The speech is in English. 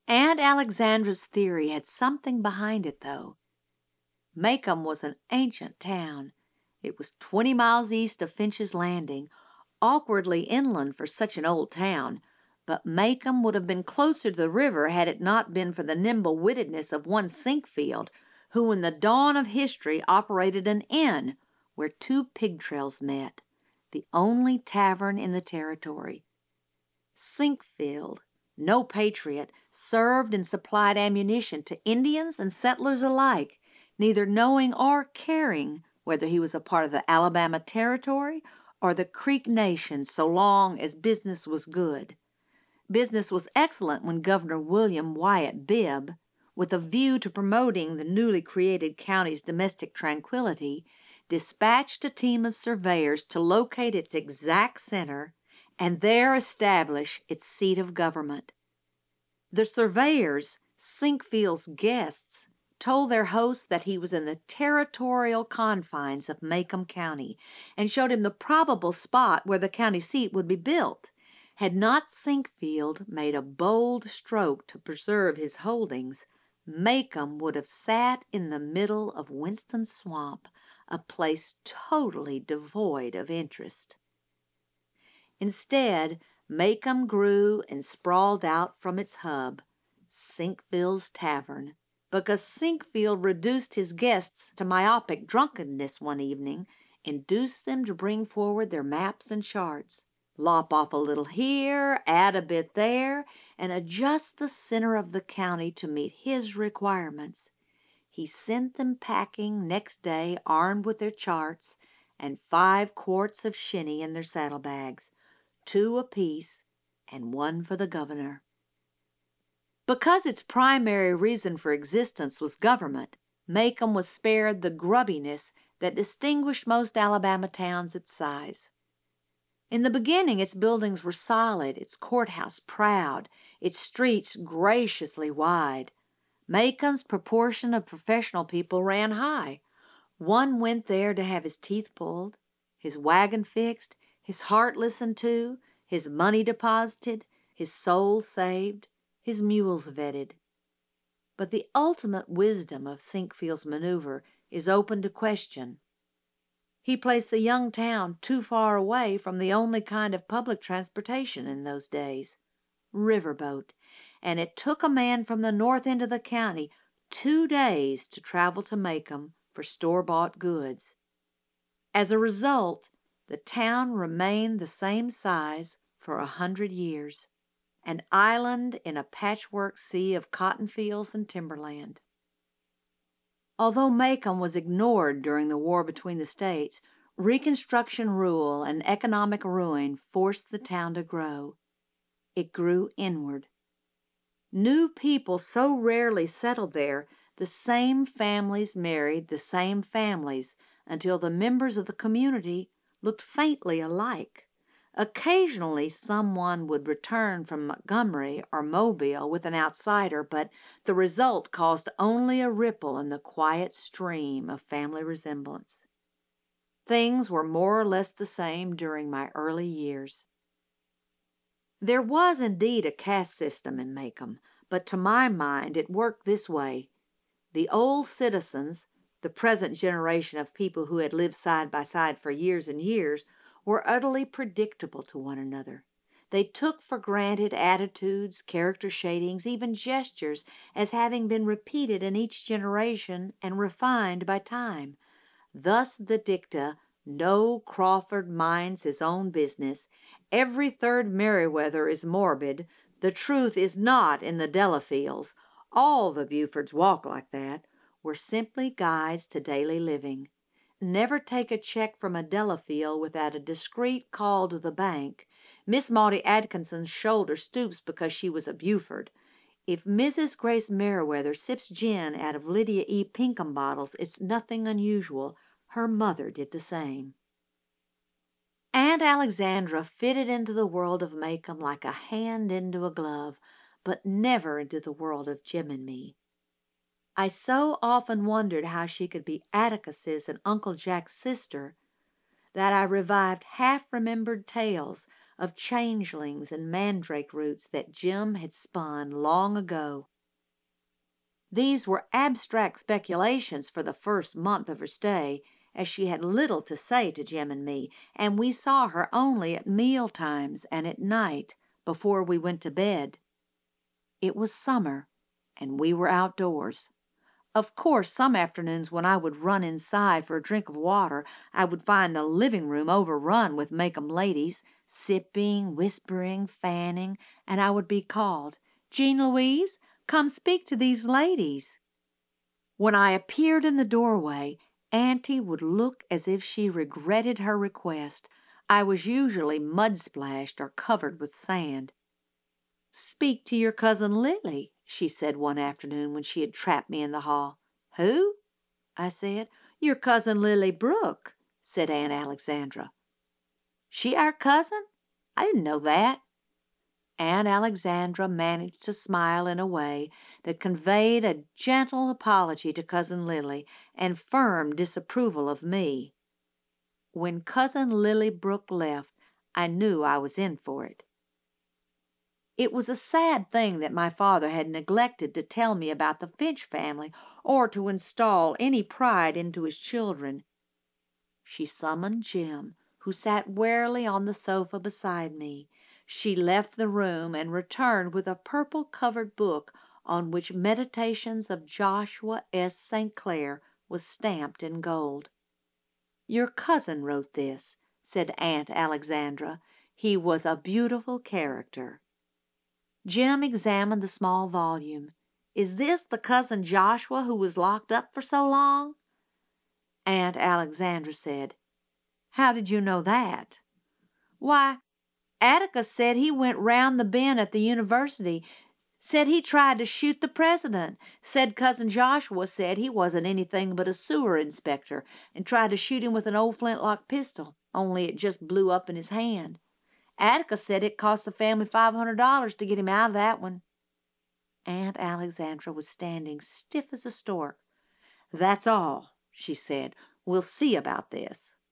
Aunt Alexandra's theory had something behind it, though. Macomb was an ancient town. It was 20 miles east of Finch's Landing, awkwardly inland for such an old town, but Macomb would have been closer to the river had it not been for the nimble-wittedness of one Sinkfield, who in the dawn of history operated an inn where two pig trails met, the only tavern in the territory. Sinkfield, no patriot, served and supplied ammunition to Indians and settlers alike, neither knowing or caring whether he was a part of the Alabama Territory or the Creek Nation so long as business was good. Business was excellent when Governor William Wyatt Bibb, with a view to promoting the newly created county's domestic tranquility, dispatched a team of surveyors to locate its exact center and there establish its seat of government. The surveyors, Sinkfield's guests, told their host that he was in the territorial confines of Macomb County and showed him the probable spot where the county seat would be built. Had not Sinkfield made a bold stroke to preserve his holdings, Macomb would have sat in the middle of Winston Swamp, a place totally devoid of interest. Instead, Macomb grew and sprawled out from its hub, Sinkfield's Tavern, because Sinkfield reduced his guests to myopic drunkenness one evening, induced them to bring forward their maps and charts, lop off a little here, add a bit there, and adjust the center of the county to meet his requirements. He sent them packing next day armed with their charts and 5 quarts of shinny in their saddlebags, 2 apiece and 1 for the governor. Because its primary reason for existence was government, Macomb was spared the grubbiness that distinguished most Alabama towns its size. In the beginning, its buildings were solid, its courthouse proud, its streets graciously wide. Macomb's proportion of professional people ran high. One went there to have his teeth pulled, his wagon fixed, his heart listened to, his money deposited, his soul saved, his mules vetted. But the ultimate wisdom of Sinkfield's maneuver is open to question. He placed the young town too far away from the only kind of public transportation in those days, riverboat, and it took a man from the north end of the county 2 days to travel to Macomb for store-bought goods. As a result, the town remained the same size for 100 years, an island in a patchwork sea of cotton fields and timberland. Although Macomb was ignored during the war between the states, Reconstruction rule and economic ruin forced the town to grow. It grew inward. New people so rarely settled there, the same families married the same families until the members of the community looked faintly alike. Occasionally someone would return from Montgomery or Mobile with an outsider, but the result caused only a ripple in the quiet stream of family resemblance. Things were more or less the same during my early years. There was indeed a caste system in Macomb, but to my mind it worked this way. The old citizens, the present generation of people who had lived side by side for years and years, were utterly predictable to one another. They took for granted attitudes, character shadings, even gestures as having been repeated in each generation and refined by time. Thus the dicta, "No Crawford minds his own business," "Every third Meriwether is morbid," "The truth is not in the Delafields," "All the Bufords walk like that," were simply guides to daily living. Never take a check from a Delafield without a discreet call to the bank. Miss Maudie Atkinson's shoulder stoops because she was a Buford. If Mrs. Grace Meriwether sips gin out of Lydia E. Pinkham bottles, it's nothing unusual. Her mother did the same. Aunt Alexandra fitted into the world of Macomb like a hand into a glove, but never into the world of Jim and me. I so often wondered how she could be Atticus's and Uncle Jack's sister that I revived half-remembered tales of changelings and mandrake roots that Jim had spun long ago. These were abstract speculations for the first month of her stay, as she had little to say to Jim and me, and we saw her only at meal times and at night before we went to bed. It was summer, and we were outdoors. Of course, some afternoons when I would run inside for a drink of water, I would find the living room overrun with make-em ladies, sipping, whispering, fanning, and I would be called, "Jean Louise, come speak to these ladies." When I appeared in the doorway, Auntie would look as if she regretted her request. I was usually mud-splashed or covered with sand. "Speak to your cousin Lily," she said one afternoon when she had trapped me in the hall. "Who?" I said. "Your cousin Lily Brooke," said Aunt Alexandra. "She our cousin? I didn't know that." Aunt Alexandra managed to smile in a way that conveyed a gentle apology to Cousin Lily and firm disapproval of me. When Cousin Lily Brooke left, I knew I was in for it. It was a sad thing that my father had neglected to tell me about the Finch family or to install any pride into his children. She summoned Jim, who sat wearily on the sofa beside me. She left the room and returned with a purple-covered book on which Meditations of Joshua S. St. Clair was stamped in gold. "Your cousin wrote this," said Aunt Alexandra. "He was a beautiful character." Jim examined the small volume. "Is this the cousin Joshua who was locked up for so long?" Aunt Alexandra said, "How did you know that?" "Why, Atticus said he went round the bend at the university, said he tried to shoot the president, said cousin Joshua said he wasn't anything but a sewer inspector and tried to shoot him with an old flintlock pistol, only it just blew up in his hand. Atticus said it cost the family $500 to get him out of that one." Aunt Alexandra was standing stiff as a stork. "That's all," she said. "We'll see about this."